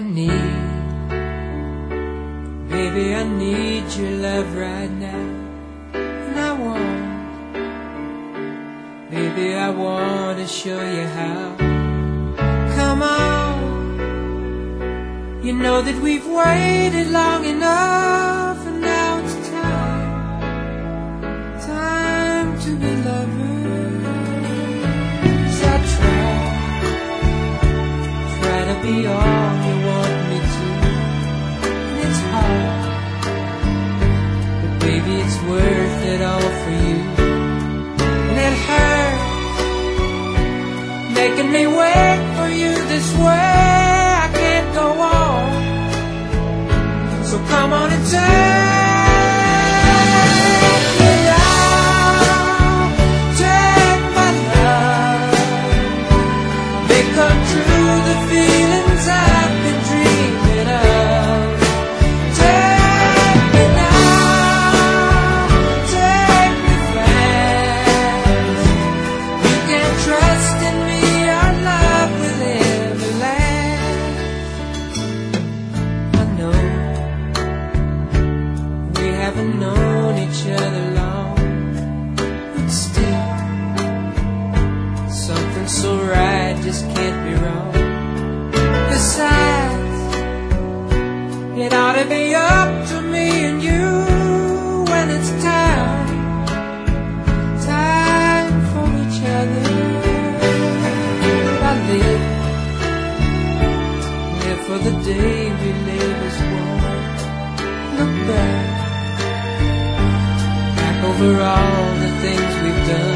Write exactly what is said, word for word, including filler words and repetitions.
need, baby, I need your love right now. And I want, baby, I want to show you how. Come on, you know that we've waited long enough, and now it's time, time to be lovers. I try, try to be all you want me to, and it's hard, but baby, it's worth it all for you. And it hurts making me wait for you this way. I can't go on, so come on and take me out, take my love, make come true the feelings I've been dreaming of. Take me now, take me fast, you can trust in me, our love will ever last. I know we haven't known each other long, but still something so right just can't be wrong. Besides, it ought to be up to me and you when it's time, time for each other. I live, live for the day we live as one. Look back, back over all the things we've done.